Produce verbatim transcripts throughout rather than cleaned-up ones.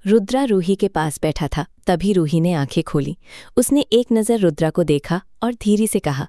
रुद्रा रूही के पास बैठा था। तभी रूही ने आंखें खोली। उसने एक नज़र रुद्रा को देखा और धीरे से कहा,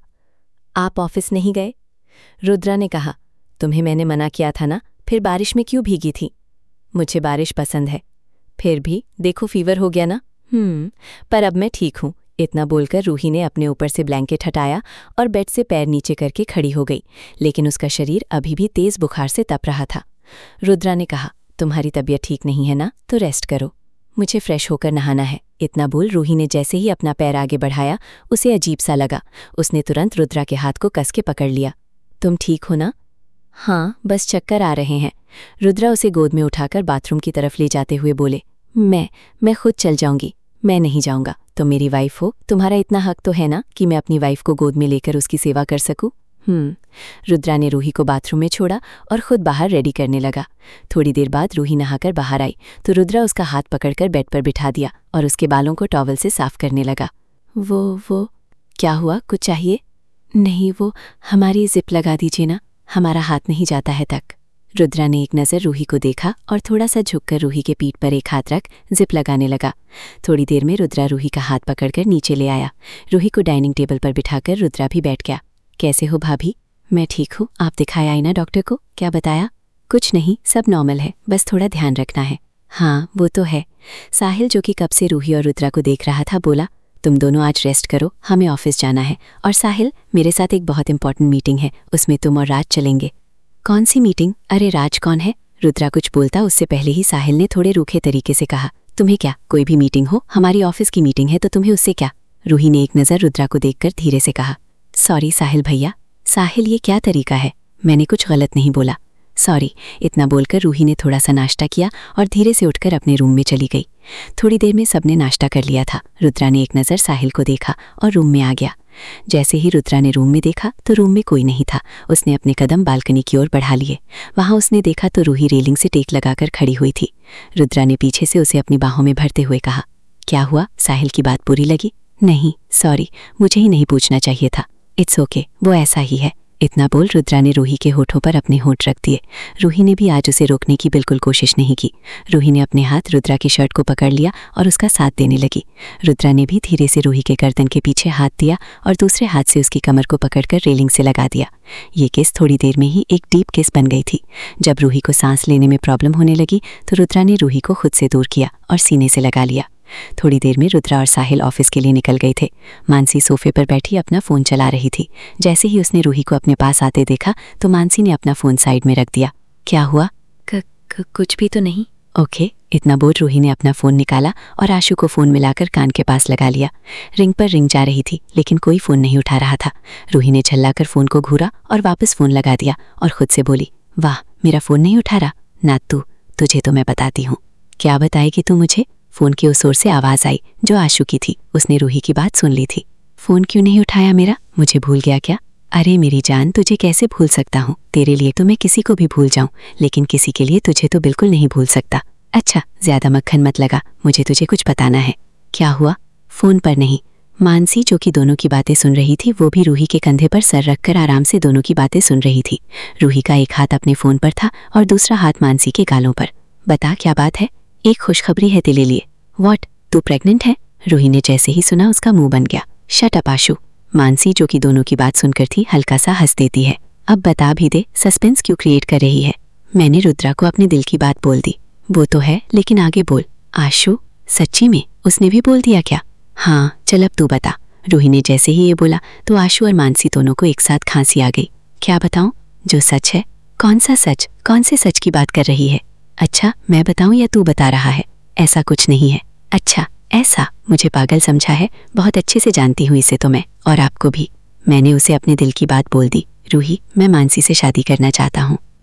आप ऑफिस नहीं गए? रुद्रा ने कहा, तुम्हें मैंने मना किया था ना, फिर बारिश में क्यों भीगी थी? मुझे बारिश पसंद है। फिर भी देखो, फीवर हो गया ना। हम्म पर अब मैं ठीक हूँ। इतना बोलकर रूही ने अपने ऊपर से ब्लैंकेट हटाया और बेड से पैर नीचे करके खड़ी हो गई, लेकिन उसका शरीर अभी भी तेज बुखार से तप रहा था। रुद्रा ने कहा, तुम्हारी तबीयत ठीक नहीं है ना, तो रेस्ट करो। मुझे फ्रेश होकर नहाना है। इतना बोल रूही ने जैसे ही अपना पैर आगे बढ़ाया, उसे अजीब सा लगा। उसने तुरंत रुद्रा के हाथ को कस के पकड़ लिया। तुम ठीक हो ना? हाँ, बस चक्कर आ रहे हैं। रुद्रा उसे गोद में उठाकर बाथरूम की तरफ ले जाते हुए बोले, मैं मैं खुद चल जाऊंगी। मैं नहीं जाऊंगा। तुम मेरी वाइफ हो, तुम्हारा इतना हक तो है ना कि मैं अपनी वाइफ को गोद में लेकर उसकी सेवा कर सकूं। हम्म रुद्रा ने रूही को बाथरूम में छोड़ा और खुद बाहर रेडी करने लगा। थोड़ी देर बाद रूही नहाकर बाहर आई तो रुद्रा उसका हाथ पकड़कर बेड पर बिठा दिया और उसके बालों को टॉवल से साफ करने लगा। वो वो क्या हुआ? कुछ चाहिए? नहीं, वो हमारी जिप लगा दीजिए ना, हमारा हाथ नहीं जाता है तक। रुद्रा ने एक नज़र रूही को देखा और थोड़ा सा झुककर रूही के पीठ पर एक हाथ रख जिप लगाने लगा। थोड़ी देर में रुद्रा रूही का हाथ पकड़कर नीचे ले आया। रूही को डाइनिंग टेबल पर बिठाकर रुद्रा भी बैठ गया। कैसे हो भाभी? मैं ठीक हूँ। आप दिखाया आई ना डॉक्टर को? क्या बताया? कुछ नहीं, सब नॉर्मल है, बस थोड़ा ध्यान रखना है। हाँ, वो तो है। साहिल, जो कि कब से रूही और रुद्रा को देख रहा था, बोला, तुम दोनों आज रेस्ट करो, हमें ऑफिस जाना है। और साहिल, मेरे साथ एक बहुत इंपॉर्टेंट मीटिंग है, उसमें तुम और राज चलेंगे। कौन सी मीटिंग? अरे राज कौन है? रुद्रा कुछ बोलता उससे पहले ही साहिल ने थोड़े रूखे तरीके से कहा, तुम्हें क्या, कोई भी मीटिंग हो, हमारी ऑफिस की मीटिंग है तो तुम्हें उससे क्या? रूही ने एक नज़र रुद्रा को देखकर धीरे से कहा, सॉरी साहिल भैया। साहिल, ये क्या तरीका है? मैंने कुछ गलत नहीं बोला। सॉरी। इतना बोलकर रूही ने थोड़ा सा नाश्ता किया और धीरे से उठकर अपने रूम में चली गई। थोड़ी देर में सबने नाश्ता कर लिया था। रुद्रा ने एक नज़र साहिल को देखा और रूम में आ गया। जैसे ही रुद्रा ने रूम में देखा तो रूम में कोई नहीं था। उसने अपने कदम बालकनी की ओर बढ़ा लिए। वहां उसने देखा तो रूही रेलिंग से टेक लगाकर खड़ी हुई थी। रुद्रा ने पीछे से उसे अपनी बाहों में भरते हुए कहा, क्या हुआ? साहिल की बात बुरी लगी? नहीं, सॉरी, मुझे ही नहीं पूछना चाहिए था। इट्स ओके, वो ऐसा ही है। इतना बोल रुद्रा ने रूही के होठों पर अपने होठ रख दिए। रूही ने भी आज उसे रोकने की बिल्कुल कोशिश नहीं की। रूही ने अपने हाथ रुद्रा की शर्ट को पकड़ लिया और उसका साथ देने लगी। रुद्रा ने भी धीरे से रूही के गर्दन के पीछे हाथ दिया और दूसरे हाथ से उसकी कमर को पकड़कर रेलिंग से लगा दिया। ये किस थोड़ी देर में ही एक डीप किस बन गई थी। जब रूही को सांस लेने में प्रॉब्लम होने लगी तो रुद्रा ने रूही को खुद से दूर किया और सीने से लगा लिया। थोड़ी देर में रुद्रा और साहिल ऑफिस के लिए निकल गए थे। मानसी सोफे पर बैठी अपना फ़ोन चला रही थी। जैसे ही उसने रूही को अपने पास आते देखा तो मानसी ने अपना फ़ोन साइड में रख दिया। क्या हुआ? क, क, कुछ भी तो नहीं। ओके। इतना बोल रूही ने अपना फ़ोन निकाला और आशु को फ़ोन मिलाकर कान के पास लगा लिया। रिंग पर रिंग जा रही थी लेकिन कोई फ़ोन नहीं उठा रहा था। रूही ने झल्लाकर फ़ोन को घूरा और वापस फ़ोन लगा दिया और खुद से बोली, वाह, मेरा फ़ोन नहीं उठा रहा ना। तू तुझे तो मैं बताती हूँ। क्या बताएगी तू मुझे? फ़ोन की उस ओर से आवाज़ आई जो आशु की थी। उसने रूही की बात सुन ली थी। फ़ोन क्यों नहीं उठाया मेरा? मुझे भूल गया क्या? अरे मेरी जान, तुझे कैसे भूल सकता हूँ? तेरे लिए तो मैं किसी को भी भूल जाऊँ, लेकिन किसी के लिए तुझे तो बिल्कुल नहीं भूल सकता। अच्छा, ज़्यादा मक्खन मत लगा, मुझे तुझे कुछ बताना है। क्या हुआ? फ़ोन पर नहीं। मानसी, जो कि दोनों की बातें सुन रही थी, वो भी रूही के कंधे पर सर रखकर आराम से दोनों की बातें सुन रही थी। रूही का एक हाथ अपने फ़ोन पर था और दूसरा हाथ मानसी के गालों पर। बता, क्या बात है? एक खुशखबरी है तेरे लिए। व्हाट? तू प्रेग्नेंट है? रूही ने जैसे ही सुना उसका मुंह बन गया। शट अप आशु। मानसी, जो कि दोनों की बात सुनकर थी, हल्का सा हंस देती है। अब बता भी दे, सस्पेंस क्यों क्रिएट कर रही है? मैंने रुद्रा को अपने दिल की बात बोल दी। वो तो है, लेकिन आगे बोल। आशु, सच्ची में उसने भी बोल दिया क्या? हाँ, चल अब तू बता। रूही ने जैसे ही ये बोला तो आशु और मानसी दोनों को एक साथ खांसी आ गई। क्या बताऊं? जो सच है। कौन सा सच? कौन से सच की बात कर रही है? अच्छा, मैं बताऊं या तू बता रहा है? ऐसा कुछ नहीं है। अच्छा, ऐसा? मुझे पागल समझा है? बहुत अच्छे से जानती हूँ इसे तो मैं, और आपको भी। मैंने उसे अपने दिल की बात बोल दी। रूही, मैं मानसी से शादी करना चाहता हूँ।